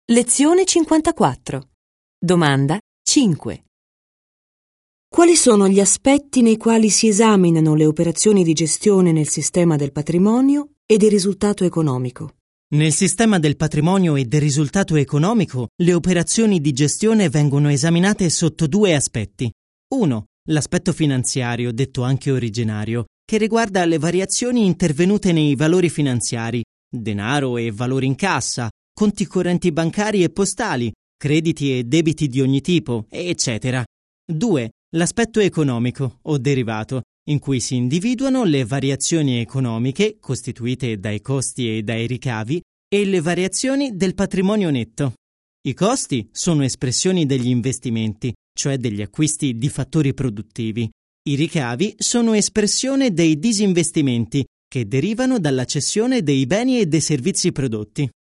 Lezione 54. Domanda 5. Quali sono gli aspetti nei quali si esaminano le operazioni di gestione nel sistema del patrimonio e del risultato economico? Nel sistema del patrimonio e del risultato economico, le operazioni di gestione vengono esaminate sotto due aspetti. 1. L'aspetto finanziario, detto anche originario, che riguarda le variazioni intervenute nei valori finanziari, denaro e valori in cassa, conti correnti bancari e postali, crediti e debiti di ogni tipo, eccetera. 2. L'aspetto economico o derivato, in cui si individuano le variazioni economiche, costituite dai costi e dai ricavi, e le variazioni del patrimonio netto. I costi sono espressioni degli investimenti, cioè degli acquisti di fattori produttivi. I ricavi sono espressione dei disinvestimenti, che derivano dalla cessione dei beni e dei servizi prodotti.